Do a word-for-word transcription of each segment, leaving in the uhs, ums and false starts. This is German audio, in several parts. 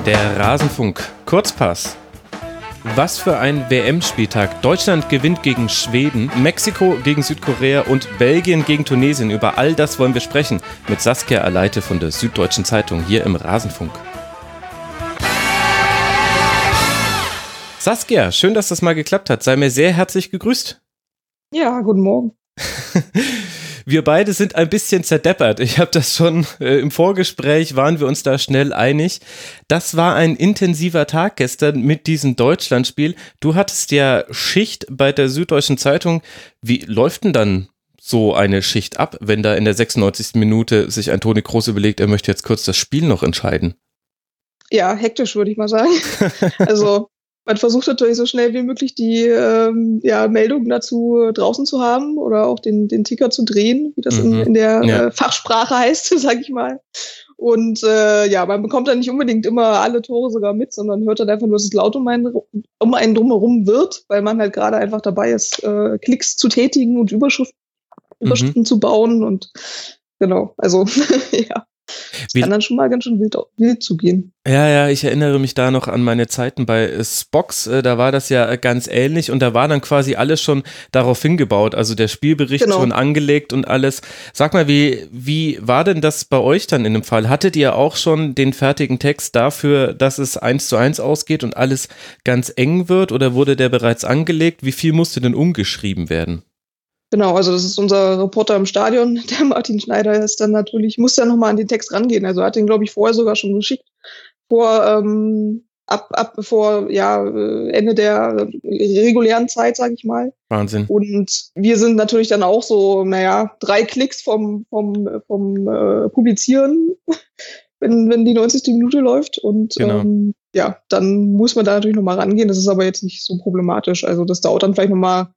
Der Rasenfunk Kurzpass. Was für ein W M-Spieltag. Deutschland gewinnt gegen Schweden, Mexiko gegen Südkorea und Belgien gegen Tunesien. Über all das wollen wir sprechen mit Saskia Aleite von der Süddeutschen Zeitung hier im Rasenfunk. Saskia, schön, dass das mal geklappt hat. Sei mir sehr herzlich gegrüßt. Ja, guten Morgen. Wir beide sind ein bisschen zerdeppert. Ich habe das schon äh, im Vorgespräch, waren wir uns da schnell einig. Das war ein intensiver Tag gestern mit diesem Deutschlandspiel. Du hattest ja Schicht bei der Süddeutschen Zeitung. Wie läuft denn dann so eine Schicht ab, wenn da in der sechsundneunzigsten Minute sich ein Toni Kroos überlegt, er möchte jetzt kurz das Spiel noch entscheiden? Ja, hektisch würde ich mal sagen. Also man versucht natürlich so schnell wie möglich die ähm, ja, Meldungen dazu draußen zu haben oder auch den, den Ticker zu drehen, wie das Mhm. in, in der Ja. äh, Fachsprache heißt, sag ich mal. Und äh, ja, man bekommt dann nicht unbedingt immer alle Tore sogar mit, sondern hört dann einfach nur, dass es laut um einen, um einen drumherum wird, weil man halt gerade einfach dabei ist, äh, Klicks zu tätigen und Überschrift, Mhm. Überschriften zu bauen. Und genau, also ja. Wie- Kann dann schon mal ganz schön wild, wild zugehen. Ja, ja, ich erinnere mich da noch an meine Zeiten bei äh, Spox, äh, da war das ja äh, ganz ähnlich und da war dann quasi alles schon darauf hingebaut, also der Spielbericht Genau. schon angelegt und alles. Sag mal, wie, wie war denn das bei euch dann in dem Fall? Hattet ihr auch schon den fertigen Text dafür, dass es eins zu eins ausgeht und alles ganz eng wird oder wurde der bereits angelegt? Wie viel musste denn umgeschrieben werden? Genau, also das ist unser Reporter im Stadion, der Martin Schneider ist dann natürlich, muss dann nochmal an den Text rangehen. Also er hat den, glaube ich, vorher sogar schon geschickt, vor, ähm, ab, ab bevor, ja, äh, Ende der regulären Zeit, sage ich mal. Wahnsinn. Und wir sind natürlich dann auch so, naja, drei Klicks vom, vom, vom äh, Publizieren, wenn, wenn die neunzigste Minute läuft. Und Genau. ähm, ja, dann muss man da natürlich nochmal rangehen. Das ist aber jetzt nicht so problematisch. Also das dauert dann vielleicht nochmal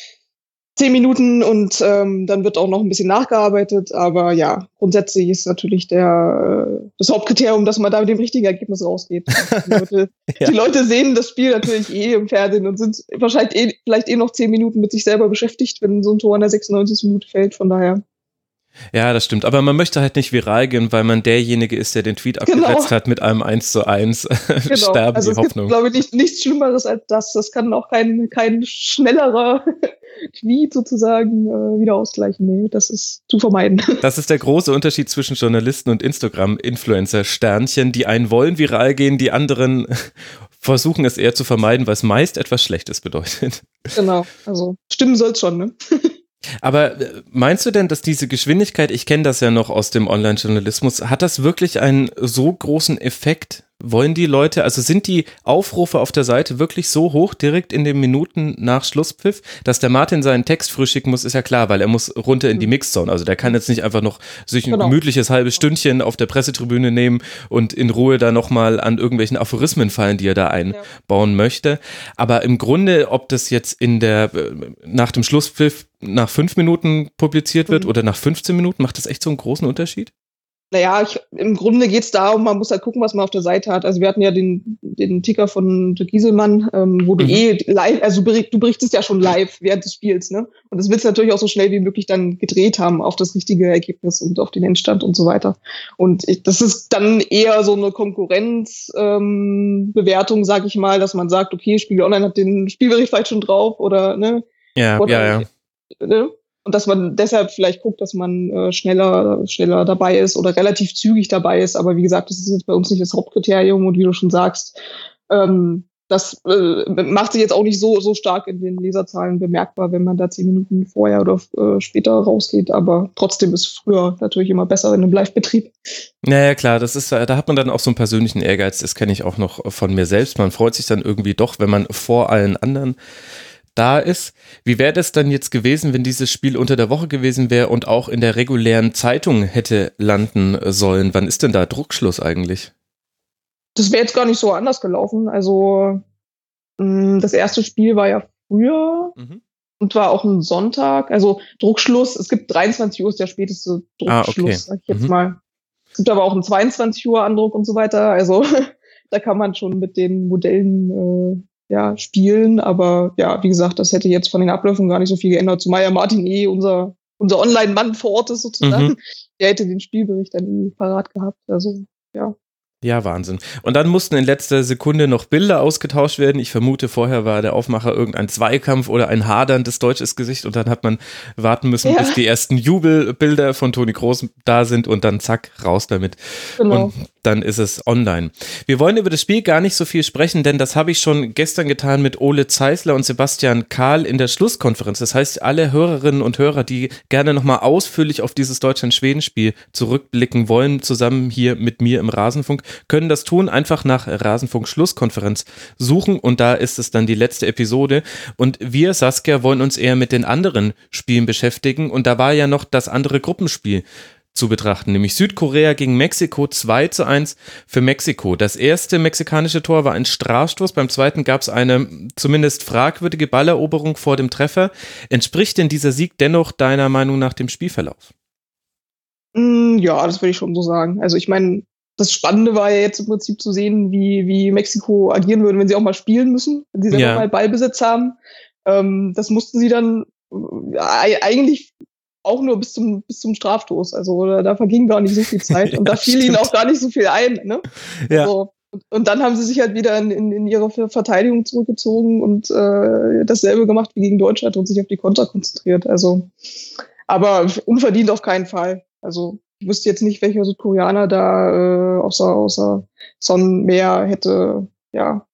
zehn Minuten und ähm, dann wird auch noch ein bisschen nachgearbeitet. Aber ja, grundsätzlich ist natürlich der äh, das Hauptkriterium, dass man da mit dem richtigen Ergebnis rausgeht. Die Leute, Ja. die Leute sehen das Spiel natürlich eh im Fernsehen und sind wahrscheinlich eh, vielleicht eh noch zehn Minuten mit sich selber beschäftigt, wenn so ein Tor in der sechsundneunzigsten Minute fällt. Von daher. Ja, das stimmt. Aber man möchte halt nicht viral gehen, weil man derjenige ist, der den Tweet Genau. abgesetzt hat mit einem eins zu eins. Genau. Sterben Also die es gibt, Hoffnung. glaube ich, nicht, nichts Schlimmeres als das. Das kann auch kein, kein schnellerer Tweet sozusagen äh, wieder ausgleichen. Nee, das ist zu vermeiden. Das ist der große Unterschied zwischen Journalisten und Instagram-Influencer-Sternchen. Die einen wollen viral gehen, die anderen versuchen es eher zu vermeiden, weil es meist etwas Schlechtes bedeutet. Genau. Also stimmen soll's schon, ne? Aber äh, meinst du denn, dass diese Geschwindigkeit, ich kenne das ja noch aus dem Online-Journalismus, hat das wirklich einen so großen Effekt? Wollen die Leute, also sind die Aufrufe auf der Seite wirklich so hoch, direkt in den Minuten nach Schlusspfiff, dass der Martin seinen Text früh schicken muss, ist ja klar, weil er muss runter in die Mixzone. Also der kann jetzt nicht einfach noch sich ein Genau. gemütliches halbes Stündchen auf der Pressetribüne nehmen und in Ruhe da nochmal an irgendwelchen Aphorismen fallen, die er da einbauen möchte. Aber im Grunde, ob das jetzt in der, äh, nach dem Schlusspfiff nach fünf Minuten publiziert wird Mhm. oder nach fünfzehn Minuten, macht das echt so einen großen Unterschied? Naja, ich, im Grunde geht's darum, man muss halt gucken, was man auf der Seite hat. Also wir hatten ja den, den Ticker von Dirk Gieselmann, ähm, wo du Mhm. eh live, also du bericht- du berichtest ja schon live während des Spiels, ne? Und das willst du natürlich auch so schnell wie möglich dann gedreht haben auf das richtige Ergebnis und auf den Endstand und so weiter. Und ich, das ist dann eher so eine Konkurrenzbewertung, ähm, Bewertung, sag ich mal, dass man sagt, okay, Spiegel Online hat den Spielbericht vielleicht schon drauf oder, ne? Ja, Oder, ja, ja. ne? Und dass man deshalb vielleicht guckt, dass man äh, schneller, schneller dabei ist oder relativ zügig dabei ist. Aber wie gesagt, das ist jetzt bei uns nicht das Hauptkriterium. Und wie du schon sagst, ähm, das äh, macht sich jetzt auch nicht so, so stark in den Leserzahlen bemerkbar, wenn man da zehn Minuten vorher oder äh, später rausgeht. Aber trotzdem ist früher natürlich immer besser in einem Live-Betrieb. Naja, klar, das ist, da hat man dann auch so einen persönlichen Ehrgeiz, das kenne ich auch noch von mir selbst. Man freut sich dann irgendwie doch, wenn man vor allen anderen da ist. Wie wäre das dann jetzt gewesen, wenn dieses Spiel unter der Woche gewesen wäre und auch in der regulären Zeitung hätte landen sollen? Wann ist denn da Druckschluss eigentlich? Das wäre jetzt gar nicht so anders gelaufen. Also mh, das erste Spiel war ja früher. Mhm. Und war auch ein Sonntag. Also Druckschluss, es gibt dreiundzwanzig Uhr ist der späteste Ah, Druckschluss, okay. sag ich jetzt Mhm. mal. Es gibt aber auch einen zweiundzwanzig Uhr Andruck und so weiter. Also da kann man schon mit den Modellen äh, ja, spielen. Aber ja, wie gesagt, das hätte jetzt von den Abläufen gar nicht so viel geändert. Zumal ja Martin eh unser, unser Online-Mann vor Ort ist sozusagen. Mhm. Der hätte den Spielbericht dann eh parat gehabt. Also ja. Ja, Wahnsinn. Und dann mussten in letzter Sekunde noch Bilder ausgetauscht werden. Ich vermute, vorher war der Aufmacher irgendein Zweikampf oder ein haderndes deutsches Gesicht und dann hat man warten müssen, Ja. bis die ersten Jubelbilder von Toni Kroos da sind und dann zack, raus damit. Genau. Und dann ist es online. Wir wollen über das Spiel gar nicht so viel sprechen, denn das habe ich schon gestern getan mit Ole Zeisler und Sebastian Kahl in der Schlusskonferenz. Das heißt, alle Hörerinnen und Hörer, die gerne nochmal ausführlich auf dieses Deutschland-Schweden-Spiel zurückblicken wollen, zusammen hier mit mir im Rasenfunk, können das tun, einfach nach Rasenfunk Schlusskonferenz suchen und da ist es dann die letzte Episode und wir, Saskia, wollen uns eher mit den anderen Spielen beschäftigen und da war ja noch das andere Gruppenspiel zu betrachten, nämlich Südkorea gegen Mexiko, zwei zu eins für Mexiko. Das erste mexikanische Tor war ein Strafstoß, beim zweiten gab es eine zumindest fragwürdige Balleroberung vor dem Treffer. Entspricht denn dieser Sieg dennoch deiner Meinung nach dem Spielverlauf? Ja, das würde ich schon so sagen. Also ich meine, das Spannende war ja jetzt im Prinzip zu sehen, wie, wie Mexiko agieren würde, wenn sie auch mal spielen müssen, wenn sie selber Ja. mal Ballbesitz haben. Ähm, das mussten sie dann äh, eigentlich auch nur bis zum, bis zum Strafstoß. Also da, da verging gar nicht so viel Zeit und Ja, da fiel stimmt. ihnen auch gar nicht so viel ein. Ne? Ja. Also, und, und dann haben sie sich halt wieder in, in, in ihre Verteidigung zurückgezogen und äh, dasselbe gemacht wie gegen Deutschland und sich auf die Konter konzentriert. Also, aber unverdient auf keinen Fall. Also ich wüsste jetzt nicht, welcher Südkoreaner da äh, außer, außer Son mehr hätte ja,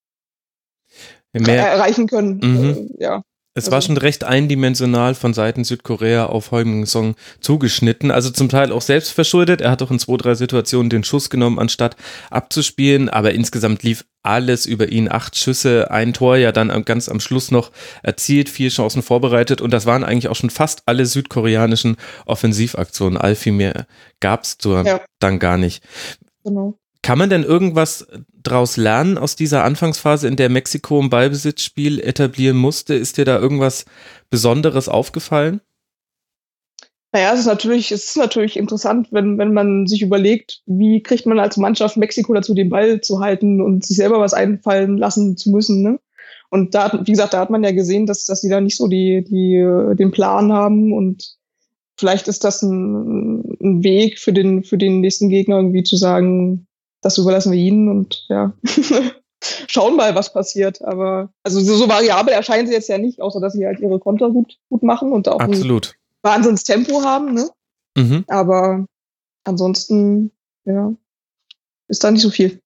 Mehr, erreichen können. Mhm. Äh, ja. Es Also- war schon recht eindimensional von Seiten Südkorea auf Heung-min Son zugeschnitten, also zum Teil auch selbst verschuldet. Er hat auch in zwei, drei Situationen den Schuss genommen, anstatt abzuspielen, aber insgesamt lief alles über ihn. Acht Schüsse, ein Tor ja dann am- ganz am Schluss noch erzielt, vier Chancen vorbereitet und das waren eigentlich auch schon fast alle südkoreanischen Offensivaktionen. All viel mehr gab es Ja. dann gar nicht. Genau. Kann man denn irgendwas draus lernen aus dieser Anfangsphase, in der Mexiko ein Ballbesitzspiel etablieren musste? Ist dir da irgendwas Besonderes aufgefallen? Naja, es ist natürlich, es ist natürlich interessant, wenn, wenn man sich überlegt, wie kriegt man als Mannschaft Mexiko dazu, den Ball zu halten und sich selber was einfallen lassen zu müssen, ne? Und da, hat- wie gesagt, da hat man ja gesehen, dass, dass sie da nicht so die, die, äh, den Plan haben und vielleicht ist das ein, ein Weg für den, für den nächsten Gegner irgendwie zu sagen, das überlassen wir ihnen und ja, schauen mal, was passiert. Aber also so, so variabel erscheinen sie jetzt ja nicht, außer dass sie halt ihre Konter gut, gut machen und auch ein Absolut. Wahnsinnstempo haben, ne? Mhm. Aber ansonsten, ja, ist da nicht so viel.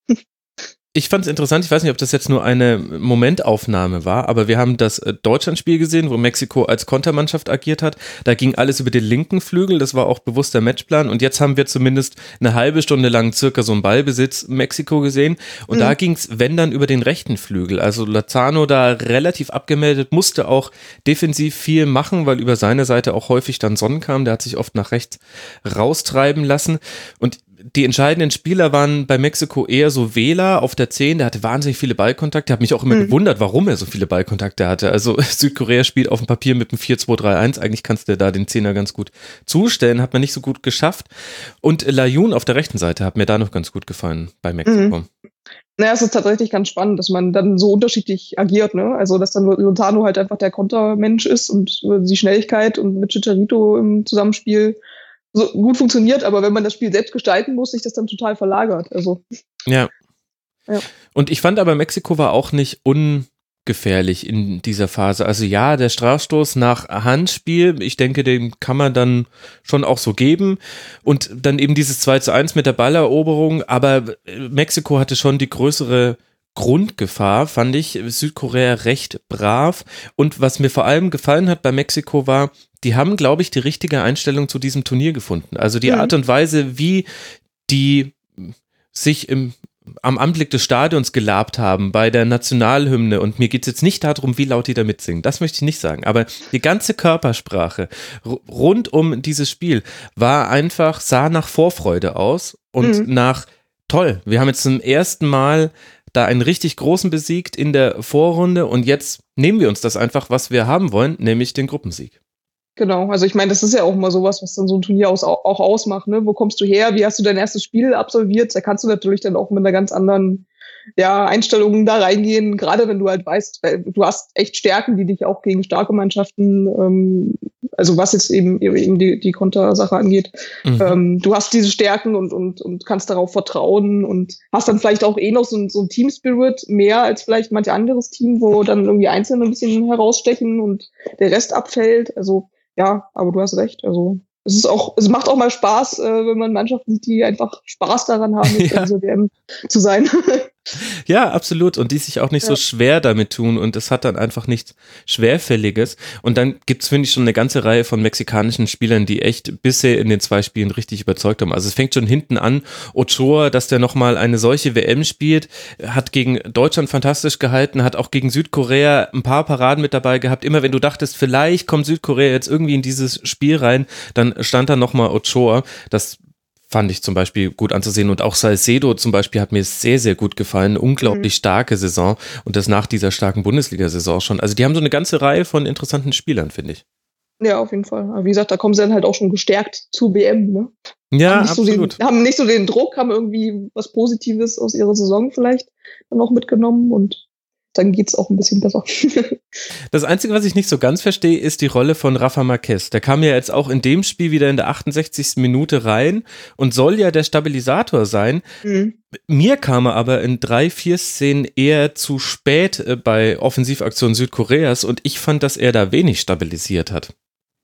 Ich fand es interessant, ich weiß nicht, ob das jetzt nur eine Momentaufnahme war, aber wir haben das äh, Deutschlandspiel gesehen, wo Mexiko als Kontermannschaft agiert hat. Da ging alles über den linken Flügel, das war auch bewusster Matchplan und jetzt haben wir zumindest eine halbe Stunde lang circa so einen Ballbesitz Mexiko gesehen und Mhm. da ging es, wenn dann, über den rechten Flügel. Also Lozano da relativ abgemeldet, musste auch defensiv viel machen, weil über seine Seite auch häufig dann Son kam, der hat sich oft nach rechts raustreiben lassen und die entscheidenden Spieler waren bei Mexiko eher so Vela auf der zehn, der hatte wahnsinnig viele Ballkontakte, habe mich auch immer Mhm. gewundert, warum er so viele Ballkontakte hatte. Also Südkorea spielt auf dem Papier mit einem vier zwei drei eins, eigentlich kannst du da den Zehner ganz gut zustellen, hat man nicht so gut geschafft. Und Layun auf der rechten Seite hat mir da noch ganz gut gefallen bei Mexiko. Naja, es ist tatsächlich ganz spannend, dass man dann so unterschiedlich agiert, ne? Also, dass dann Lozano halt einfach der Kontermensch ist und die Schnelligkeit und mit Chicharito im Zusammenspiel so gut funktioniert, aber wenn man das Spiel selbst gestalten muss, sich das dann total verlagert. Also, Ja. Ja. Und ich fand aber, Mexiko war auch nicht ungefährlich in dieser Phase. Also ja, der Strafstoß nach Handspiel, ich denke, den kann man dann schon auch so geben. Und dann eben dieses zwei zu eins mit der Balleroberung. Aber Mexiko hatte schon die größere Grundgefahr, fand ich. Südkorea recht brav. Und was mir vor allem gefallen hat bei Mexiko war, die haben, glaube ich, die richtige Einstellung zu diesem Turnier gefunden. Also die Mhm. Art und Weise, wie die sich im, am Anblick des Stadions gelabt haben, bei der Nationalhymne. Und mir geht es jetzt nicht darum, wie laut die da mitsingen. Das möchte ich nicht sagen. Aber die ganze Körpersprache r- rund um dieses Spiel war einfach, sah nach Vorfreude aus und Mhm. nach toll. Wir haben jetzt zum ersten Mal da einen richtig großen besiegt in der Vorrunde und jetzt nehmen wir uns das einfach, was wir haben wollen, nämlich den Gruppensieg. genau. Also, ich meine, das ist ja auch mal sowas, was dann so ein Turnier aus, auch ausmacht, ne? Wo kommst du her? Wie hast du dein erstes Spiel absolviert? Da kannst du natürlich dann auch mit einer ganz anderen ja, Einstellungen da reingehen, gerade wenn du halt weißt, du hast echt Stärken, die dich auch gegen starke Mannschaften, ähm, also was jetzt eben, eben die, die Kontersache angeht, mhm. ähm, du hast diese Stärken und, und, und kannst darauf vertrauen und hast dann vielleicht auch eh noch so, so ein Team-Spirit mehr als vielleicht manch anderes Team, wo dann irgendwie Einzelne ein bisschen herausstechen und der Rest abfällt. Also ja, aber du hast recht, also es ist auch, es macht auch mal Spaß, äh, wenn man Mannschaften sieht, die einfach Spaß daran haben, jetzt ja. in dieser W M zu sein. Ja, absolut. Und die sich auch nicht ja. so schwer damit tun. Und es hat dann einfach nichts Schwerfälliges. Und dann gibt's, finde ich, schon eine ganze Reihe von mexikanischen Spielern, die echt bisher in den zwei Spielen richtig überzeugt haben. Also es fängt schon hinten an. Ochoa, dass der nochmal eine solche W M spielt, hat gegen Deutschland fantastisch gehalten, hat auch gegen Südkorea ein paar Paraden mit dabei gehabt. Immer wenn du dachtest, vielleicht kommt Südkorea jetzt irgendwie in dieses Spiel rein, dann stand da nochmal Ochoa. Das fand ich zum Beispiel gut anzusehen und auch Salcedo zum Beispiel hat mir sehr, sehr gut gefallen. Unglaublich mhm. starke Saison und das nach dieser starken Bundesliga-Saison schon. Also die haben so eine ganze Reihe von interessanten Spielern, finde ich. Ja, auf jeden Fall. Aber wie gesagt, da kommen sie dann halt auch schon gestärkt zur W M, ne? Ja, haben absolut. So den, haben nicht so den Druck, haben irgendwie was Positives aus ihrer Saison vielleicht dann auch mitgenommen und dann geht's auch ein bisschen besser. Das Einzige, was ich nicht so ganz verstehe, ist die Rolle von Rafa Marquez. Der kam ja jetzt auch in dem Spiel wieder in der achtundsechzigsten Minute rein und soll ja der Stabilisator sein. Mhm. Mir kam er aber in drei, vier Szenen eher zu spät bei Offensivaktionen Südkoreas und ich fand, dass er da wenig stabilisiert hat.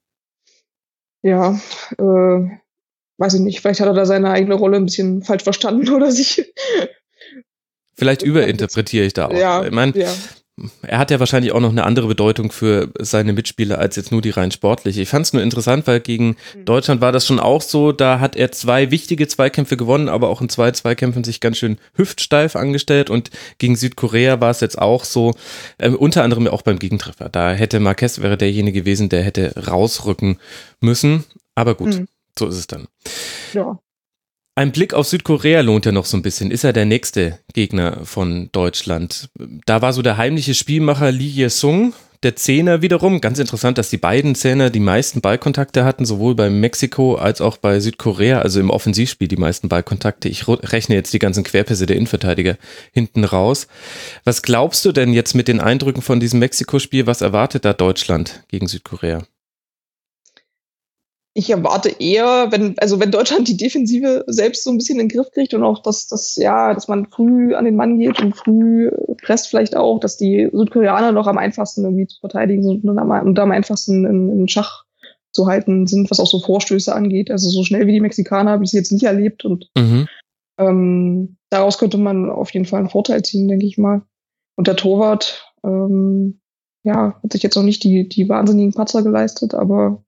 Ja, äh, weiß ich nicht. Vielleicht hat er da seine eigene Rolle ein bisschen falsch verstanden oder sich... Vielleicht überinterpretiere ich da auch. Ja, ich meine, ja. er hat ja wahrscheinlich auch noch eine andere Bedeutung für seine Mitspieler als jetzt nur die rein sportliche. Ich fand es nur interessant, weil gegen mhm. Deutschland war das schon auch so, da hat er zwei wichtige Zweikämpfe gewonnen, aber auch in zwei Zweikämpfen sich ganz schön hüftsteif angestellt und gegen Südkorea war es jetzt auch so, äh, unter anderem auch beim Gegentreffer. Da hätte Marquez, wäre derjenige gewesen, der hätte rausrücken müssen, aber gut, mhm. so ist es dann. Ja. Ein Blick auf Südkorea lohnt ja noch so ein bisschen. Ist er der nächste Gegner von Deutschland? Da war so der heimliche Spielmacher Lee Ye-sung, der Zehner wiederum. Ganz interessant, dass die beiden Zehner die meisten Ballkontakte hatten, sowohl bei Mexiko als auch bei Südkorea, also im Offensivspiel die meisten Ballkontakte. Ich rechne jetzt die ganzen Querpässe der Innenverteidiger hinten raus. Was glaubst du denn jetzt mit den Eindrücken von diesem Mexiko-Spiel? Was erwartet da Deutschland gegen Südkorea? Ich erwarte eher, wenn, also wenn Deutschland die Defensive selbst so ein bisschen in den Griff kriegt und auch, dass, dass, ja, dass man früh an den Mann geht und früh presst vielleicht auch, dass die Südkoreaner noch am einfachsten irgendwie zu verteidigen sind und am, und am einfachsten in, in Schach zu halten sind, was auch so Vorstöße angeht. Also so schnell wie die Mexikaner habe ich sie jetzt nicht erlebt und mhm. ähm, daraus könnte man auf jeden Fall einen Vorteil ziehen, denke ich mal. Und der Torwart, ähm, ja, hat sich jetzt noch nicht die, die wahnsinnigen Patzer geleistet, aber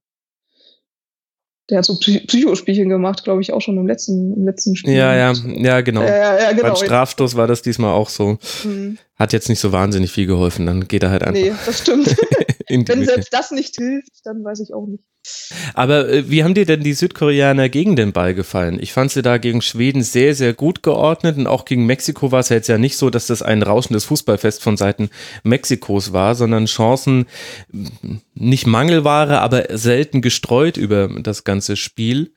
der hat so Psy- Psychospielchen gemacht, glaube ich, auch schon im letzten, im letzten Spiel. Ja, ja, ja, genau. Ja, ja, genau. Beim Strafstoß war das diesmal auch so. Mhm. Hat jetzt nicht so wahnsinnig viel geholfen, dann geht er halt einfach. Nee, das stimmt. Wenn selbst das nicht hilft, dann weiß ich auch nicht. Aber äh, wie haben dir denn die Südkoreaner gegen den Ball gefallen? Ich fand sie da gegen Schweden sehr, sehr gut geordnet und auch gegen Mexiko war es ja jetzt ja nicht so, dass das ein rauschendes Fußballfest von Seiten Mexikos war, sondern Chancen, nicht Mangelware, aber selten gestreut über das ganze Spiel.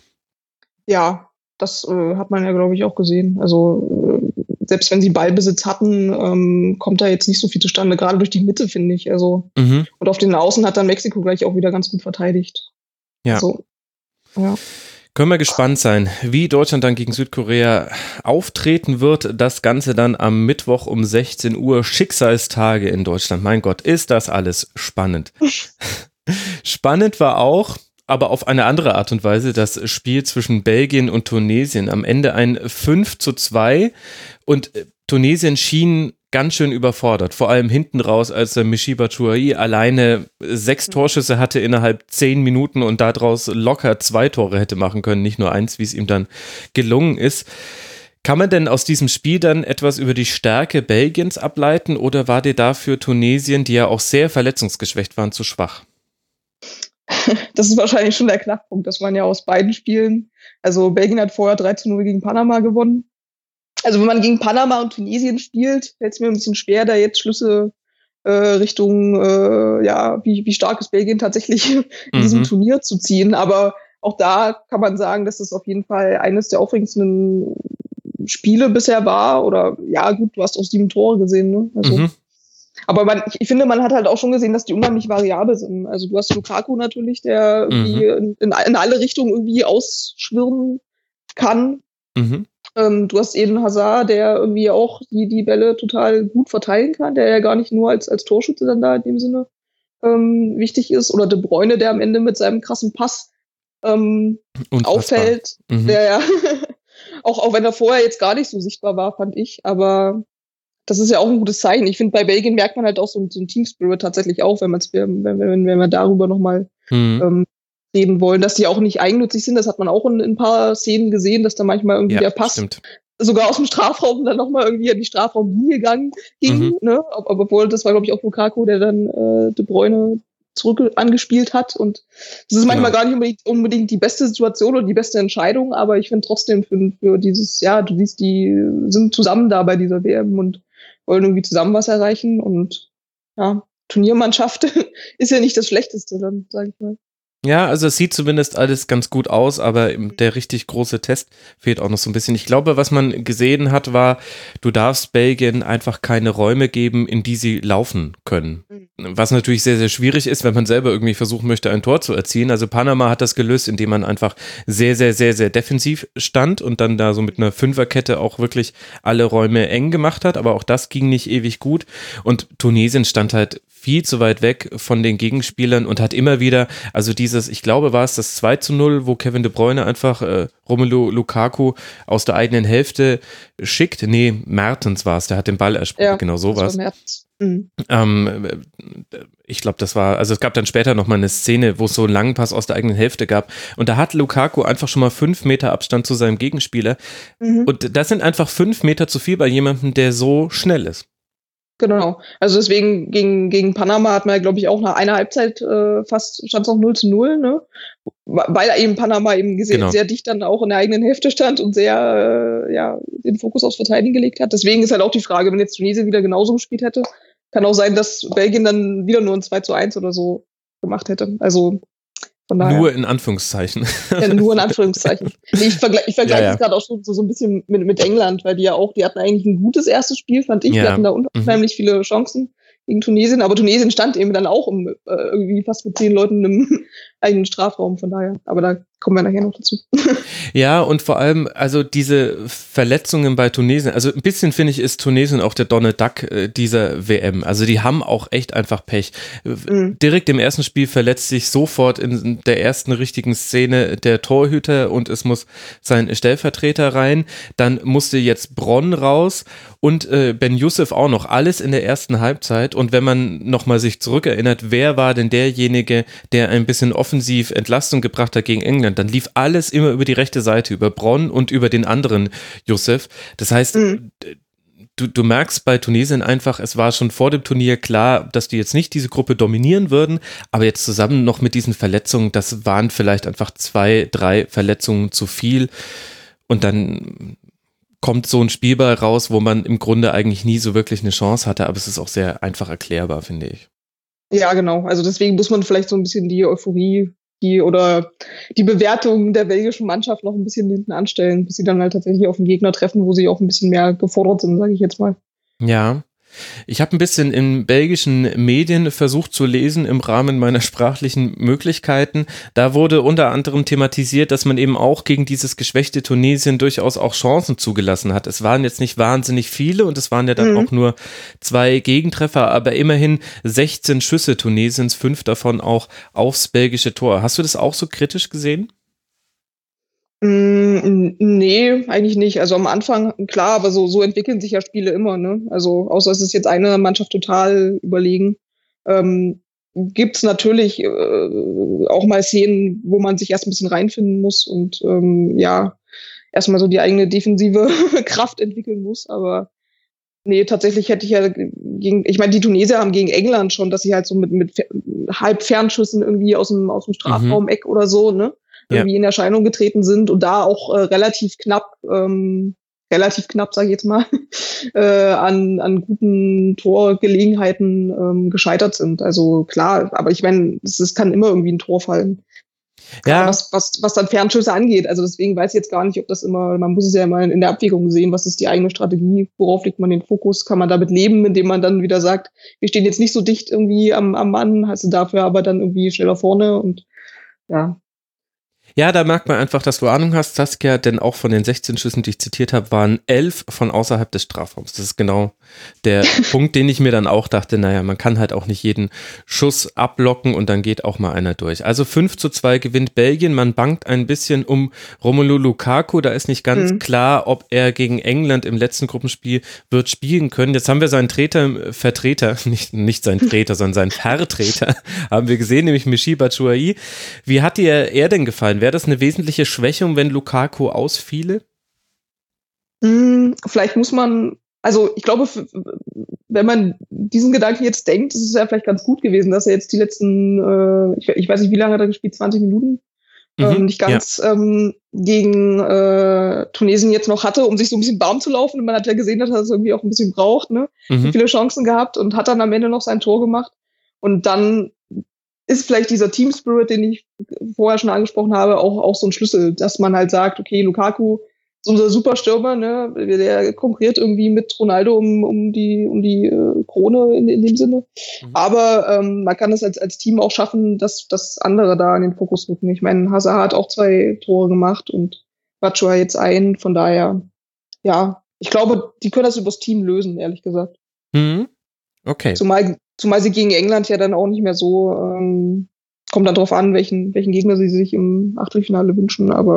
Ja, das äh, hat man ja, glaube ich, auch gesehen. Also äh, selbst wenn sie Ballbesitz hatten, ähm, kommt da jetzt nicht so viel zustande, gerade durch die Mitte, finde ich. Also mhm. Und auf den Außen hat dann Mexiko gleich auch wieder ganz gut verteidigt. Ja. Also, ja. Können wir gespannt sein, wie Deutschland dann gegen Südkorea auftreten wird. Das Ganze dann am Mittwoch um sechzehn Uhr. Schicksalstage in Deutschland. Mein Gott, ist das alles spannend. Spannend war auch, aber auf eine andere Art und Weise, das Spiel zwischen Belgien und Tunesien. Am Ende ein fünf zu zwei und Tunesien schien ganz schön überfordert, vor allem hinten raus, als der Michy Batshuayi alleine sechs Torschüsse hatte innerhalb zehn Minuten und daraus locker zwei Tore hätte machen können, nicht nur eins, wie es ihm dann gelungen ist. Kann man denn aus diesem Spiel dann etwas über die Stärke Belgiens ableiten oder war dir dafür Tunesien, die ja auch sehr verletzungsgeschwächt waren, zu schwach? Das ist wahrscheinlich schon der Knackpunkt. Das waren ja aus beiden Spielen. Also Belgien hat vorher drei zu null gegen Panama gewonnen. Also wenn man gegen Panama und Tunesien spielt, fällt es mir ein bisschen schwer, da jetzt Schlüsse äh, Richtung, äh, ja, wie, wie stark ist Belgien tatsächlich in mhm. diesem Turnier zu ziehen. Aber auch da kann man sagen, dass es auf jeden Fall eines der aufregendsten Spiele bisher war. Oder ja, gut, du hast auch sieben Tore gesehen, ne? Also, Mhm. aber man, ich, ich finde, man hat halt auch schon gesehen, dass die unheimlich variabel sind. Also du hast Lukaku natürlich, der irgendwie Mhm. in, in alle Richtungen irgendwie ausschwirren kann. Mhm. Ähm, du hast Eden Hazard, der irgendwie auch die, die Bälle total gut verteilen kann, der ja gar nicht nur als, als Torschütze dann da in dem Sinne ähm, wichtig ist. Oder De Bruyne, der am Ende mit seinem krassen Pass ähm, Unfassbar. auffällt. Mhm. Der ja, auch, auch wenn er vorher jetzt gar nicht so sichtbar war, fand ich. Aber das ist ja auch ein gutes Zeichen. Ich finde, bei Belgien merkt man halt auch so, so einen Team-Spirit tatsächlich auch, wenn, wenn, wenn, wenn wir darüber nochmal Mhm. ähm, reden wollen, dass die auch nicht eigennützig sind. Das hat man auch in, in ein paar Szenen gesehen, dass da manchmal irgendwie Ja, der Pass stimmt. sogar aus dem Strafraum dann nochmal irgendwie an die Strafraumlinie gegangen ging. Mhm. Ne? Ob, obwohl, das war, glaube ich, auch Lukaku, der dann äh, De Bruyne zurück angespielt hat. Und das ist manchmal Genau. gar nicht unbedingt, unbedingt die beste Situation oder die beste Entscheidung, aber ich finde trotzdem für, für dieses, ja, du siehst, die sind zusammen da bei dieser W M und wollen irgendwie zusammen was erreichen. Und ja, Turniermannschaft ist ja nicht das Schlechteste, dann, sag ich mal. Ja, also es sieht zumindest alles ganz gut aus, aber der richtig große Test fehlt auch noch so ein bisschen. Ich glaube, was man gesehen hat, war, du darfst Belgien einfach keine Räume geben, in die sie laufen können. Was natürlich sehr, sehr schwierig ist, wenn man selber irgendwie versuchen möchte, ein Tor zu erzielen. Also Panama hat das gelöst, indem man einfach sehr, sehr, sehr, sehr defensiv stand und dann da so mit einer Fünferkette auch wirklich alle Räume eng gemacht hat. Aber auch das ging nicht ewig gut. Und Tunesien stand halt viel zu weit weg von den Gegenspielern und hat immer wieder, also dieses, ich glaube, war es das zwei zu null, wo Kevin De Bruyne einfach äh, Romelu Lukaku aus der eigenen Hälfte schickt. Nee, Mertens war es, der hat den Ball erspielt, Ja, genau so war es. Mhm. Ähm, ich glaube, das war, also es gab dann später nochmal eine Szene, wo es so einen langen Pass aus der eigenen Hälfte gab und da hat Lukaku einfach schon mal fünf Meter Abstand zu seinem Gegenspieler Mhm. und das sind einfach fünf Meter zu viel bei jemandem, der so schnell ist. Genau. Also deswegen gegen, gegen Panama hat man ja, glaube ich, auch nach einer Halbzeit äh, fast stand es noch null zu null, ne? Weil eben Panama eben sehr, Genau. sehr dicht dann auch in der eigenen Hälfte stand und sehr äh, ja, den Fokus aufs Verteidigen gelegt hat. Deswegen ist halt auch die Frage, wenn jetzt Tunesien wieder genauso gespielt hätte, kann auch sein, dass Belgien dann wieder nur ein zwei zu eins oder so gemacht hätte. Also von daher. Nur in Anführungszeichen. Ja, nur in Anführungszeichen. Nee, ich vergleiche ich vergleich Ja, ja. es gerade auch so, so, so ein bisschen mit, mit England, weil die ja auch, die hatten eigentlich ein gutes erstes Spiel, fand ich. Die Ja. hatten da unheimlich viele Chancen gegen Tunesien, aber Tunesien stand eben dann auch um, äh, irgendwie fast mit zehn Leuten im eigenen Strafraum, von daher. Aber da kommen wir nachher noch dazu. Ja, und vor allem, also diese Verletzungen bei Tunesien, also ein bisschen finde ich, ist Tunesien auch der Donald Duck äh, dieser W M. Also die haben auch echt einfach Pech. Mhm. Direkt im ersten Spiel verletzt sich sofort in der ersten richtigen Szene der Torhüter und es muss sein Stellvertreter rein. Dann musste jetzt Bronn raus und äh, Ben Youssef auch noch. Alles in der ersten Halbzeit. Und wenn man nochmal sich zurückerinnert, wer war denn derjenige, der ein bisschen offensiv Entlastung gebracht hat gegen England, dann lief alles immer über die rechte Seite, über Bronn und über den anderen Youssef. Das heißt, mhm. du, du merkst bei Tunesien einfach, es war schon vor dem Turnier klar, dass die jetzt nicht diese Gruppe dominieren würden, aber jetzt zusammen noch mit diesen Verletzungen, das waren vielleicht einfach zwei, drei Verletzungen zu viel und dann kommt so ein Spielball raus, wo man im Grunde eigentlich nie so wirklich eine Chance hatte, aber es ist auch sehr einfach erklärbar, finde ich. Ja, genau. Also deswegen muss man vielleicht so ein bisschen die Euphorie die oder die Bewertung der belgischen Mannschaft noch ein bisschen hinten anstellen, bis sie dann halt tatsächlich auf den Gegner treffen, wo sie auch ein bisschen mehr gefordert sind, sage ich jetzt mal. Ja. Ich habe ein bisschen in belgischen Medien versucht zu lesen im Rahmen meiner sprachlichen Möglichkeiten. Da wurde unter anderem thematisiert, dass man eben auch gegen dieses geschwächte Tunesien durchaus auch Chancen zugelassen hat. Es waren jetzt nicht wahnsinnig viele und es waren ja dann mhm. auch nur zwei Gegentreffer, aber immerhin sechzehn Schüsse Tunesiens, fünf davon auch aufs belgische Tor. Hast du das auch so kritisch gesehen? Mm, nee, eigentlich nicht. Also am Anfang, klar, aber so, so entwickeln sich ja Spiele immer, ne? Also, außer es ist jetzt eine Mannschaft total überlegen. Ähm, gibt's natürlich äh, auch mal Szenen, wo man sich erst ein bisschen reinfinden muss und ähm, ja, erstmal so die eigene defensive Kraft entwickeln muss. Aber nee, tatsächlich hätte ich ja gegen, ich meine, die Tunesier haben gegen England schon, dass sie halt so mit, mit Halbfernschüssen irgendwie aus dem, aus dem Strafraum-Eck mhm. oder so, ne? irgendwie ja. in Erscheinung getreten sind und da auch äh, relativ knapp, ähm, relativ knapp, sage ich jetzt mal, äh, an, an guten Torgelegenheiten ähm, gescheitert sind. Also klar, aber ich meine, es, es kann immer irgendwie ein Tor fallen. Ja. Was, was, was dann Fernschüsse angeht. Also deswegen weiß ich jetzt gar nicht, ob das immer, man muss es ja immer in der Abwägung sehen, was ist die eigene Strategie, worauf legt man den Fokus, kann man damit leben, indem man dann wieder sagt, wir stehen jetzt nicht so dicht irgendwie am, am Mann, hast du dafür aber dann irgendwie schneller vorne und ja. Ja, da merkt man einfach, dass du Ahnung hast, Saskia, denn auch von den sechzehn Schüssen, die ich zitiert habe, waren elf von außerhalb des Strafraums. Das ist genau der Punkt, den ich mir dann auch dachte, naja, man kann halt auch nicht jeden Schuss ablocken und dann geht auch mal einer durch. Also fünf zu zwei gewinnt Belgien, man bangt ein bisschen um Romelu Lukaku, da ist nicht ganz mhm. klar, ob er gegen England im letzten Gruppenspiel wird spielen können. Jetzt haben wir seinen Treter, Vertreter, nicht, nicht seinen Treter, sondern seinen Vertreter, haben wir gesehen, nämlich Michy Batshuayi. Wie hat dir er denn gefallen? Wäre das eine wesentliche Schwächung, wenn Lukaku ausfiele? Hm, vielleicht muss man, also ich glaube, wenn man diesen Gedanken jetzt denkt, ist es ja vielleicht ganz gut gewesen, dass er jetzt die letzten, äh, ich, ich weiß nicht, wie lange hat er gespielt, zwanzig Minuten, mhm, ähm, nicht ganz ja. ähm, gegen äh, Tunesien jetzt noch hatte, um sich so ein bisschen warm zu laufen. Und man hat ja gesehen, dass er es irgendwie auch ein bisschen braucht, ne? Mhm. Viele Chancen gehabt und hat dann am Ende noch sein Tor gemacht. Und dann ist vielleicht dieser Team Spirit, den ich vorher schon angesprochen habe, auch, auch so ein Schlüssel, dass man halt sagt, okay, Lukaku ist unser Superstürmer, ne, der konkurriert irgendwie mit Ronaldo um, um die, um die äh, Krone in, in dem Sinne. Mhm. Aber ähm, man kann es als, als Team auch schaffen, dass, dass andere da in den Fokus rücken. Ich meine, Hazard hat auch zwei Tore gemacht und Batshuayi jetzt ein, von daher, ja, ich glaube, die können das übers Team lösen, ehrlich gesagt. Mhm. Okay. Zumal Zumal sie gegen England ja dann auch nicht mehr so, ähm, kommt dann drauf an, welchen, welchen Gegner sie sich im Achtelfinale wünschen, aber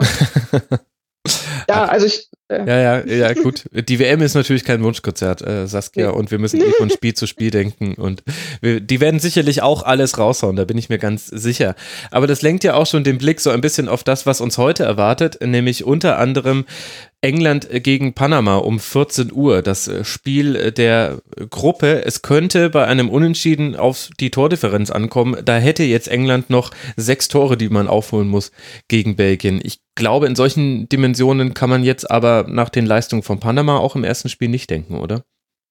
ja, also ich. Äh. Ja, ja, ja, gut. Die W M ist natürlich kein Wunschkonzert, äh, Saskia, nee. Und wir müssen eh von Spiel zu Spiel denken und wir, die werden sicherlich auch alles raushauen, da bin ich mir ganz sicher. Aber das lenkt ja auch schon den Blick so ein bisschen auf das, was uns heute erwartet, nämlich unter anderem England gegen Panama um vierzehn Uhr, das Spiel der Gruppe. Es könnte bei einem Unentschieden auf die Tordifferenz ankommen. Da hätte jetzt England noch sechs Tore, die man aufholen muss gegen Belgien. Ich glaube, in solchen Dimensionen kann man jetzt aber nach den Leistungen von Panama auch im ersten Spiel nicht denken, oder?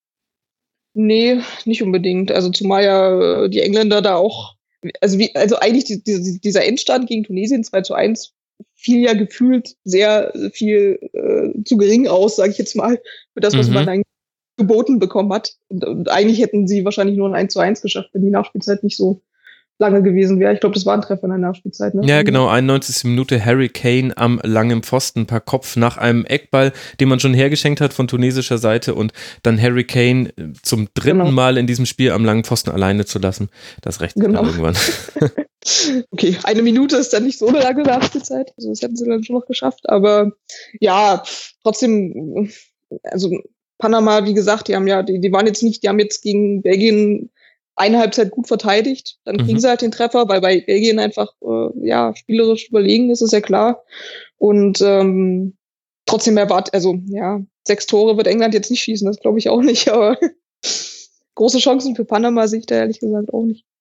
Nee, nicht unbedingt. Also zumal ja die Engländer da auch, also wie, also eigentlich die, die, dieser Endstand gegen Tunesien zwei zu eins fiel ja gefühlt sehr viel äh, zu gering aus, sage ich jetzt mal, für das, was mhm. man dann geboten bekommen hat. Und, und eigentlich hätten sie wahrscheinlich nur ein eins zu eins geschafft, wenn die Nachspielzeit nicht so lange gewesen wäre. Ich glaube, das war ein Treffer in der Nachspielzeit. Ne? Ja, genau, einundneunzigste Minute, Harry Kane am langen Pfosten per Kopf nach einem Eckball, den man schon hergeschenkt hat von tunesischer Seite und dann Harry Kane zum dritten genau. Mal in diesem Spiel am langen Pfosten alleine zu lassen. Das rächt genau. dann irgendwann. Okay, eine Minute ist dann nicht so eine lange Nachspielzeit, also das hätten sie dann schon noch geschafft, aber ja, trotzdem, also Panama, wie gesagt, die haben ja, die, die waren jetzt nicht, die haben jetzt gegen Belgien eine Halbzeit gut verteidigt, dann kriegen mhm. sie halt den Treffer, weil bei Belgien einfach, äh, ja, spielerisch überlegen ist, ist ja klar, und ähm, trotzdem erwartet, also ja, sechs Tore wird England jetzt nicht schießen, das glaube ich auch nicht, aber große Chancen für Panama sehe ich da ehrlich gesagt auch nicht.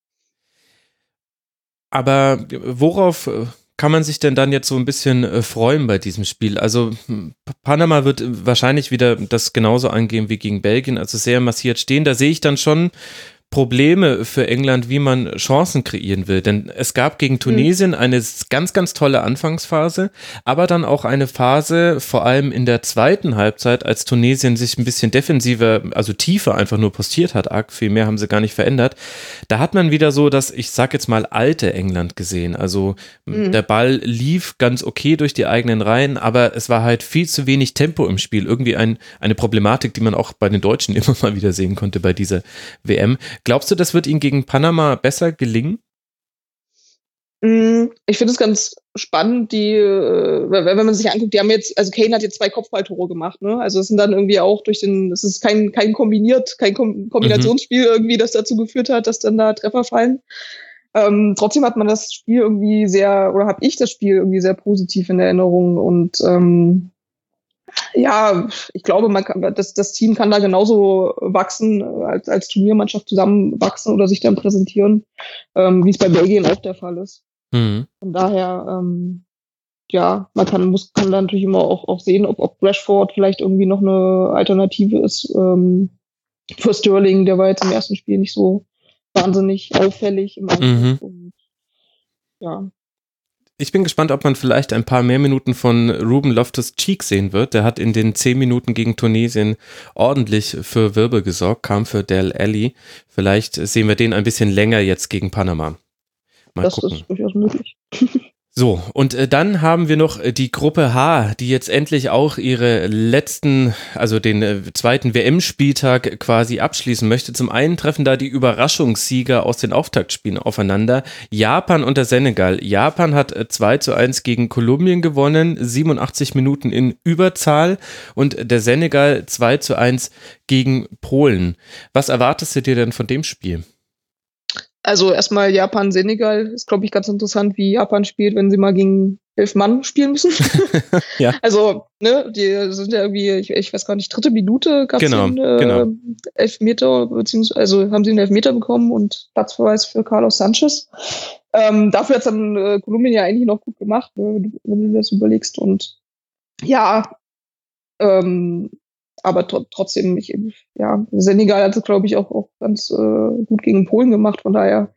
Aber worauf kann man sich denn dann jetzt so ein bisschen freuen bei diesem Spiel? Also Panama wird wahrscheinlich wieder das genauso angehen wie gegen Belgien, also sehr massiert stehen. Da sehe ich dann schon Probleme für England, wie man Chancen kreieren will. Denn es gab gegen Tunesien eine ganz, ganz tolle Anfangsphase, aber dann auch eine Phase, vor allem in der zweiten Halbzeit, als Tunesien sich ein bisschen defensiver, also tiefer einfach nur postiert hat, arg viel mehr haben sie gar nicht verändert. Da hat man wieder so das, ich sag jetzt mal, alte England gesehen. Also mhm. der Ball lief ganz okay durch die eigenen Reihen, aber es war halt viel zu wenig Tempo im Spiel. Irgendwie ein, eine Problematik, die man auch bei den Deutschen immer mal wieder sehen konnte bei dieser W M. Glaubst du, das wird ihnen gegen Panama besser gelingen? Ich finde es ganz spannend, die, wenn man sich anguckt, die haben jetzt, also Kane hat jetzt zwei Kopfballtore gemacht, ne? Also es sind dann irgendwie auch durch den, es ist kein, kein kombiniert, kein Kombinationsspiel mhm. irgendwie, das dazu geführt hat, dass dann da Treffer fallen. Ähm, trotzdem hat man das Spiel irgendwie sehr, oder habe ich das Spiel irgendwie sehr positiv in Erinnerung und ähm, ja, ich glaube, man kann, das, das Team kann da genauso wachsen, als, als Turniermannschaft zusammenwachsen oder sich dann präsentieren, ähm, wie es bei Belgien auch der Fall ist. Mhm. Von daher, ähm, ja, man kann, muss, kann da natürlich immer auch, auch sehen, ob, ob Rashford vielleicht irgendwie noch eine Alternative ist ähm, für Sterling, der war jetzt im ersten Spiel nicht so wahnsinnig auffällig im Angriff. Mhm. Und, ja. Ich bin gespannt, ob man vielleicht ein paar mehr Minuten von Ruben Loftus-Cheek sehen wird. Der hat in den zehn Minuten gegen Tunesien ordentlich für Wirbel gesorgt, kam für Dele Alli. Vielleicht sehen wir den ein bisschen länger jetzt gegen Panama. Mal das gucken. ist durchaus möglich. So, und äh, dann haben wir noch äh, die Gruppe H, die jetzt endlich auch ihre letzten, also den äh, zweiten W M-Spieltag quasi abschließen möchte. Zum einen treffen da die Überraschungssieger aus den Auftaktspielen aufeinander, Japan und der Senegal. Japan hat äh, zwei zu eins gegen Kolumbien gewonnen, siebenundachtzig Minuten in Überzahl, und der Senegal zwei zu eins gegen Polen. Was erwartest du dir denn von dem Spiel? Also erstmal Japan-Senegal ist, glaube ich, ganz interessant, wie Japan spielt, wenn sie mal gegen elf Mann spielen müssen. Ja. Also, ne, die sind ja irgendwie, ich, ich weiß gar nicht, dritte Minute gab es Genau, den äh, genau. Elfmeter, beziehungsweise also haben sie einen Elfmeter bekommen und Platzverweis für Carlos Sanchez. Ähm, dafür hat es dann äh, Kolumbien ja eigentlich noch gut gemacht, wenn du das überlegst. Und ja, ähm, aber tr- trotzdem, ich, ja, Senegal hat es, glaube ich, auch, auch ganz äh, gut gegen Polen gemacht. Von daher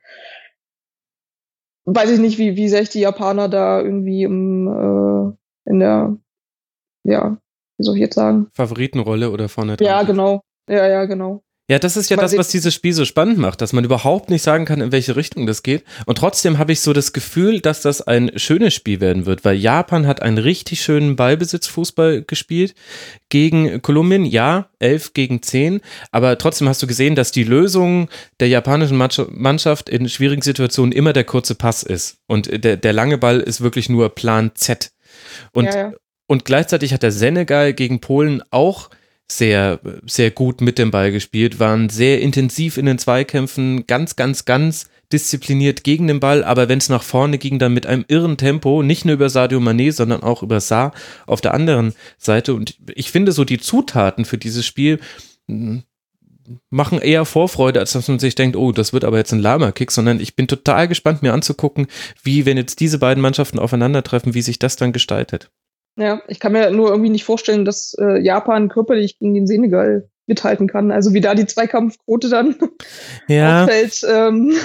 weiß ich nicht, wie, wie sehr ich die Japaner da irgendwie im, äh, in der, ja, wie soll ich jetzt sagen? Favoritenrolle oder vorne dran? Ja, genau. Ja, ja, genau. Ja, das ist ja das, was dieses Spiel so spannend macht, dass man überhaupt nicht sagen kann, in welche Richtung das geht. Und trotzdem habe ich so das Gefühl, dass das ein schönes Spiel werden wird, weil Japan hat einen richtig schönen Ballbesitzfußball gespielt gegen Kolumbien. Ja, elf gegen zehn, aber trotzdem hast du gesehen, dass die Lösung der japanischen Mannschaft in schwierigen Situationen immer der kurze Pass ist. Und der, der lange Ball ist wirklich nur Plan Z. Und, ja, ja. und gleichzeitig hat der Senegal gegen Polen auch sehr, sehr gut mit dem Ball gespielt, waren sehr intensiv in den Zweikämpfen, ganz, ganz, ganz diszipliniert gegen den Ball, aber wenn es nach vorne ging, dann mit einem irren Tempo, nicht nur über Sadio Mané, sondern auch über Sarr auf der anderen Seite. Und ich finde so, die Zutaten für dieses Spiel machen eher Vorfreude, als dass man sich denkt, oh, das wird aber jetzt ein Lama-Kick, sondern ich bin total gespannt, mir anzugucken, wie, wenn jetzt diese beiden Mannschaften aufeinandertreffen, wie sich das dann gestaltet. Ja, ich kann mir nur irgendwie nicht vorstellen, dass äh, Japan körperlich gegen den Senegal mithalten kann. Also wie da die Zweikampfquote dann ja. ausfällt, ähm,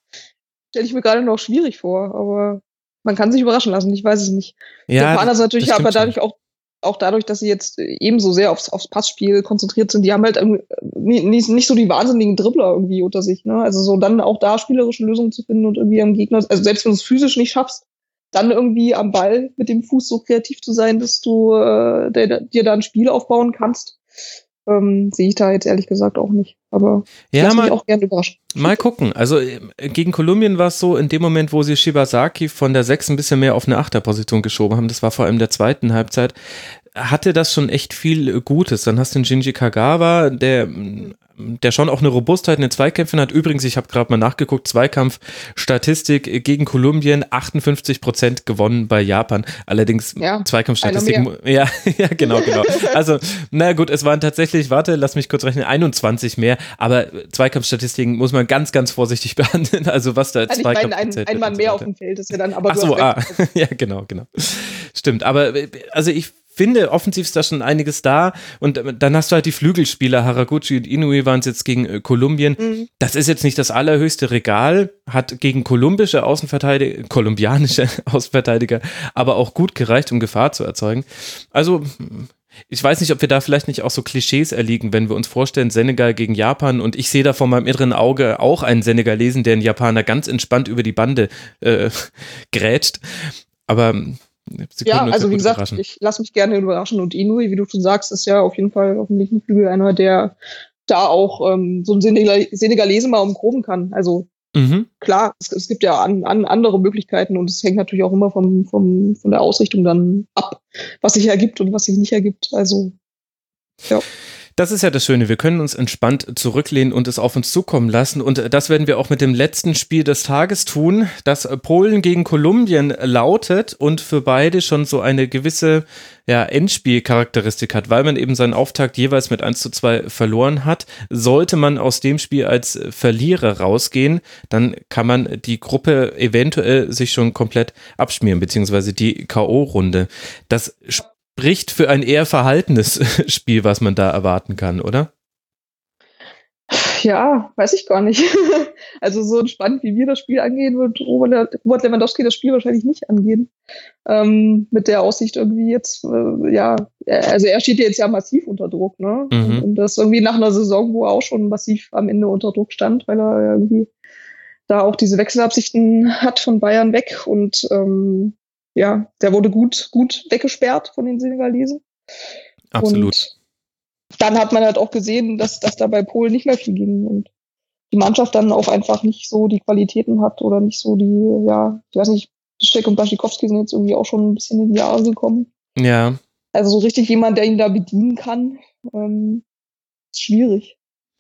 stelle ich mir gerade noch schwierig vor. Aber man kann sich überraschen lassen, ich weiß es nicht. Die Ja, Japaner sind natürlich aber dadurch schon. auch, auch dadurch, dass sie jetzt ebenso sehr aufs, aufs Passspiel konzentriert sind, die haben halt irgendwie nicht, nicht so die wahnsinnigen Dribbler irgendwie unter sich. Ne? Also so dann auch da spielerische Lösungen zu finden und irgendwie am Gegner, also selbst wenn du es physisch nicht schaffst, dann irgendwie am Ball mit dem Fuß so kreativ zu sein, dass du äh, der, dir da ein Spiel aufbauen kannst, ähm, sehe ich da jetzt ehrlich gesagt auch nicht. Aber ja, lass mal, mich auch gerne überraschen. Mal gucken. Also äh, gegen Kolumbien war es so, in dem Moment, wo sie Shibasaki von der sechs ein bisschen mehr auf eine Achterposition geschoben haben, das war vor allem der zweiten Halbzeit, hatte das schon echt viel Gutes. Dann hast du den Shinji Kagawa, der der schon auch eine Robustheit in den Zweikämpfen hat. Übrigens, ich habe gerade mal nachgeguckt, Zweikampfstatistik gegen Kolumbien, achtundfünfzig Prozent gewonnen bei Japan. Allerdings ja, Zweikampfstatistik, ja, ja, genau, genau. Also, na gut, es waren tatsächlich, warte, lass mich kurz rechnen, einundzwanzig mehr, aber Zweikampfstatistiken muss man ganz, ganz vorsichtig behandeln. Also was da also Zweikampf... Ich meine, ein, ein Mann mehr auf dem Feld ist ja dann aber... Ach so, ah, ja, genau, genau. Stimmt, aber also ich finde, offensiv ist da schon einiges da und dann hast du halt die Flügelspieler, Haraguchi und Inouye waren es jetzt gegen äh, Kolumbien. Mhm. Das ist jetzt nicht das allerhöchste Regal, hat gegen kolumbische Außenverteidiger, kolumbianische Außenverteidiger aber auch gut gereicht, um Gefahr zu erzeugen. Also ich weiß nicht, ob wir da vielleicht nicht auch so Klischees erliegen, wenn wir uns vorstellen, Senegal gegen Japan, und ich sehe da vor meinem inneren Auge auch einen Senegalesen, der einen Japaner ganz entspannt über die Bande äh, grätscht, aber Sie ja, also wie gesagt, ich lasse mich gerne überraschen und Inouye, wie du schon sagst, ist ja auf jeden Fall auf dem linken Flügel einer, der da auch ähm, so einen Senegal- Senegalesen mal umgroben kann. Also mhm. klar, es, es gibt ja an, an andere Möglichkeiten und es hängt natürlich auch immer vom, vom, von der Ausrichtung dann ab, was sich ergibt und was sich nicht ergibt. Also ja. Das ist ja das Schöne, wir können uns entspannt zurücklehnen und es auf uns zukommen lassen, und das werden wir auch mit dem letzten Spiel des Tages tun, das Polen gegen Kolumbien lautet und für beide schon so eine gewisse ja, Endspielcharakteristik hat, weil man eben seinen Auftakt jeweils mit eins zu zwei verloren hat. Sollte man aus dem Spiel als Verlierer rausgehen, dann kann man die Gruppe eventuell sich schon komplett abschmieren, beziehungsweise die K O-Runde. Das spricht für ein eher verhaltenes Spiel, was man da erwarten kann, oder? Ja, weiß ich gar nicht. Also so entspannt, wie wir das Spiel angehen, wird Robert Lewandowski das Spiel wahrscheinlich nicht angehen. Ähm, mit der Aussicht irgendwie jetzt, äh, ja, also er steht jetzt ja massiv unter Druck, ne? Mhm. Und, und das irgendwie nach einer Saison, wo er auch schon massiv am Ende unter Druck stand, weil er irgendwie da auch diese Wechselabsichten hat von Bayern weg und ähm, ja, der wurde gut, gut weggesperrt von den Senegalesen. Absolut. Und dann hat man halt auch gesehen, dass, dass da bei Polen nicht mehr viel ging und die Mannschaft dann auch einfach nicht so die Qualitäten hat oder nicht so die, ja, ich weiß nicht, Piszczek und Błaszczykowski sind jetzt irgendwie auch schon ein bisschen in die Jahre gekommen. Ja. Also so richtig jemand, der ihn da bedienen kann, ähm, ist schwierig.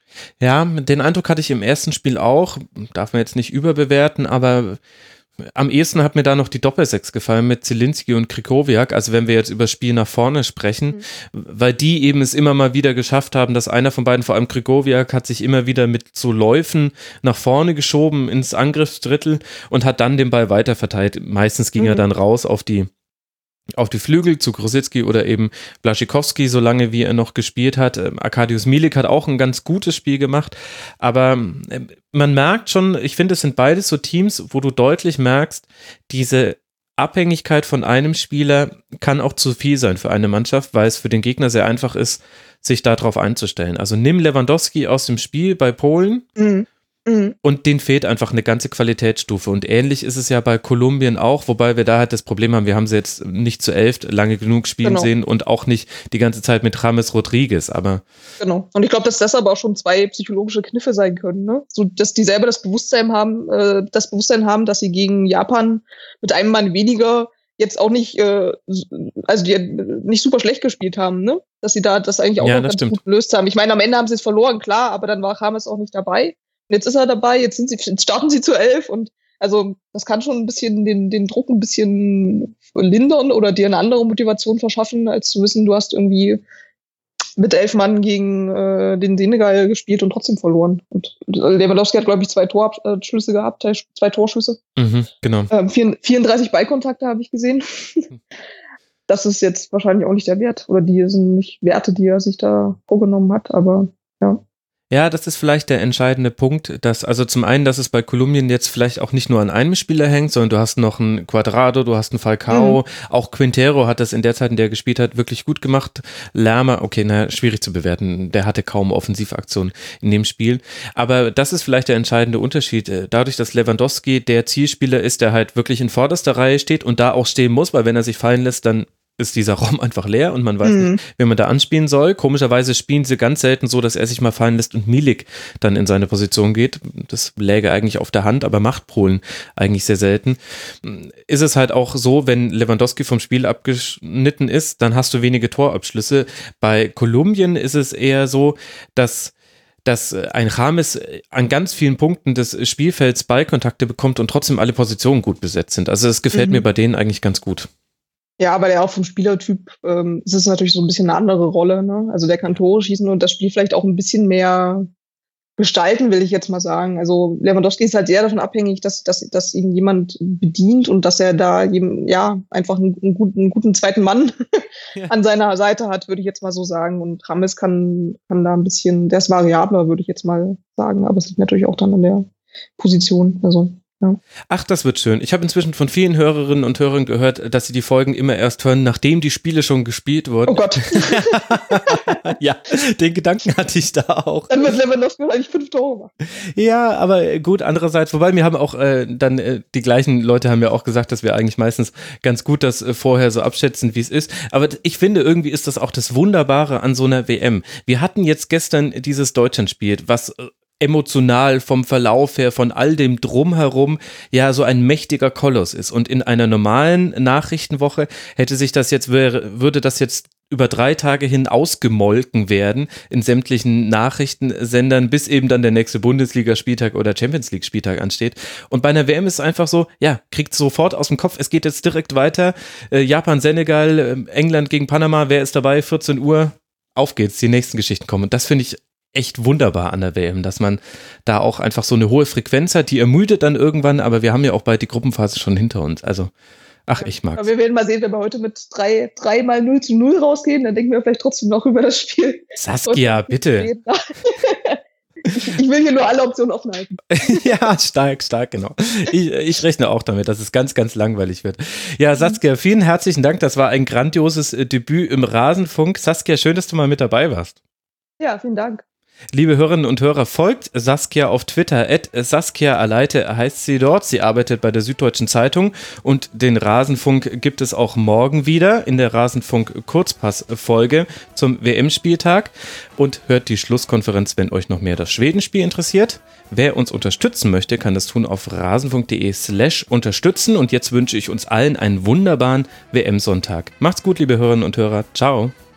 Ja, den Eindruck hatte ich im ersten Spiel auch, darf man jetzt nicht überbewerten, aber am ehesten hat mir da noch die Doppelsechs gefallen mit Zielinski und Krychowiak, also wenn wir jetzt über Spiel nach vorne sprechen, mhm. weil die eben es immer mal wieder geschafft haben, dass einer von beiden, vor allem Krychowiak, hat sich immer wieder mit so Läufen nach vorne geschoben ins Angriffsdrittel und hat dann den Ball weiterverteilt. Meistens ging mhm. er dann raus auf die auf die Flügel zu Grosicki oder eben Błaszczykowski, solange wie er noch gespielt hat. Arkadiusz Milik hat auch ein ganz gutes Spiel gemacht, aber man merkt schon, ich finde, es sind beides so Teams, wo du deutlich merkst, diese Abhängigkeit von einem Spieler kann auch zu viel sein für eine Mannschaft, weil es für den Gegner sehr einfach ist, sich darauf einzustellen. Also nimm Lewandowski aus dem Spiel bei Polen, mhm. Mhm. und denen fehlt einfach eine ganze Qualitätsstufe und ähnlich ist es ja bei Kolumbien auch, wobei wir da halt das Problem haben, wir haben sie jetzt nicht zu elf lange genug spielen genau. sehen und auch nicht die ganze Zeit mit James Rodriguez, aber genau, und ich glaube, dass das aber auch schon zwei psychologische Kniffe sein können, ne? So, dass die selber das Bewusstsein haben, äh, das Bewusstsein haben, dass sie gegen Japan mit einem Mann weniger jetzt auch nicht, äh, also die nicht super schlecht gespielt haben, ne? Dass sie da das eigentlich auch ja, noch ganz stimmt. gut gelöst haben. Ich meine, am Ende haben sie es verloren, klar, aber dann war James auch nicht dabei. Jetzt ist er dabei, jetzt, sind sie, jetzt starten sie zu elf und also das kann schon ein bisschen den, den Druck ein bisschen lindern oder dir eine andere Motivation verschaffen, als zu wissen, du hast irgendwie mit elf Mann gegen äh, den Senegal gespielt und trotzdem verloren. Und Lewandowski hat, glaube ich, zwei Torabschlüsse gehabt, zwei Torschüsse. Mhm, genau. Ähm, vierunddreißig Ballkontakte habe ich gesehen. Das ist jetzt wahrscheinlich auch nicht der Wert oder die sind nicht Werte, die er sich da vorgenommen hat, aber ja. Ja, das ist vielleicht der entscheidende Punkt, dass also zum einen, dass es bei Kolumbien jetzt vielleicht auch nicht nur an einem Spieler hängt, sondern du hast noch einen Cuadrado, du hast einen Falcao, mhm. auch Quintero hat das in der Zeit, in der er gespielt hat, wirklich gut gemacht. Lerma, okay, naja, schwierig zu bewerten, der hatte kaum Offensivaktionen in dem Spiel, aber das ist vielleicht der entscheidende Unterschied, dadurch, dass Lewandowski der Zielspieler ist, der halt wirklich in vorderster Reihe steht und da auch stehen muss, weil wenn er sich fallen lässt, dann ist dieser Raum einfach leer und man weiß mhm. nicht, wen man da anspielen soll. Komischerweise spielen sie ganz selten so, dass er sich mal fallen lässt und Milik dann in seine Position geht. Das läge eigentlich auf der Hand, aber macht Polen eigentlich sehr selten. Ist es halt auch so, wenn Lewandowski vom Spiel abgeschnitten ist, dann hast du wenige Torabschlüsse. Bei Kolumbien ist es eher so, dass dass ein James an ganz vielen Punkten des Spielfelds Ballkontakte bekommt und trotzdem alle Positionen gut besetzt sind. Also es gefällt mhm. mir bei denen eigentlich ganz gut. Ja, aber der auch vom Spielertyp, ähm, es ist natürlich so ein bisschen eine andere Rolle, ne? Also der kann Tore schießen und das Spiel vielleicht auch ein bisschen mehr gestalten, will ich jetzt mal sagen. Also Lewandowski ist halt sehr davon abhängig, dass, dass, dass ihn jemand bedient und dass er da eben, ja, einfach einen, einen, guten, einen guten zweiten Mann ja. an seiner Seite hat, würde ich jetzt mal so sagen. Und James kann, kann da ein bisschen, der ist variabler, würde ich jetzt mal sagen, aber es liegt natürlich auch dann an der Position, also. Ja. Ach, das wird schön. Ich habe inzwischen von vielen Hörerinnen und Hörern gehört, dass sie die Folgen immer erst hören, nachdem die Spiele schon gespielt wurden. Oh Gott. Ja, den Gedanken hatte ich da auch. Dann wird Lewandowski eigentlich fünf Tore machen. Ja, aber gut, andererseits, wobei mir haben auch äh, dann äh, die gleichen Leute haben ja auch gesagt, dass wir eigentlich meistens ganz gut das äh, vorher so abschätzen, wie es ist. Aber ich finde, irgendwie ist das auch das Wunderbare an so einer W M. Wir hatten jetzt gestern dieses Deutschlandspiel, was äh, emotional vom Verlauf her, von all dem Drumherum, ja so ein mächtiger Koloss ist. Und in einer normalen Nachrichtenwoche hätte sich das jetzt, wäre, würde das jetzt über drei Tage hin ausgemolken werden in sämtlichen Nachrichtensendern, bis eben dann der nächste Bundesligaspieltag oder Champions League Spieltag ansteht. Und bei einer W M ist es einfach so, ja, kriegt sofort aus dem Kopf, es geht jetzt direkt weiter. Äh, Japan, Senegal, äh, England gegen Panama, wer ist dabei? vierzehn Uhr, auf geht's, die nächsten Geschichten kommen. Und das finde ich echt wunderbar an der W M, dass man da auch einfach so eine hohe Frequenz hat, die ermüdet dann irgendwann, aber wir haben ja auch bald die Gruppenphase schon hinter uns, also ach, ich mag's. Aber wir werden mal sehen, wenn wir heute mit drei, drei mal null zu null rausgehen, dann denken wir vielleicht trotzdem noch über das Spiel. Saskia, bitte. Ich, ich will hier nur alle Optionen offen halten. Ja, stark, stark, genau. Ich, ich rechne auch damit, dass es ganz, ganz langweilig wird. Ja, Saskia, vielen herzlichen Dank. Das war ein grandioses äh, Debüt im Rasenfunk. Saskia, schön, dass du mal mit dabei warst. Ja, vielen Dank. Liebe Hörerinnen und Hörer, folgt Saskia auf Twitter, at Saskia Aleite heißt sie dort. Sie arbeitet bei der Süddeutschen Zeitung und den Rasenfunk gibt es auch morgen wieder in der Rasenfunk-Kurzpass-Folge zum W M-Spieltag und hört die Schlusskonferenz, wenn euch noch mehr das Schwedenspiel interessiert. Wer uns unterstützen möchte, kann das tun auf rasenfunk.de slash unterstützen und jetzt wünsche ich uns allen einen wunderbaren W M-Sonntag. Macht's gut, liebe Hörerinnen und Hörer. Ciao.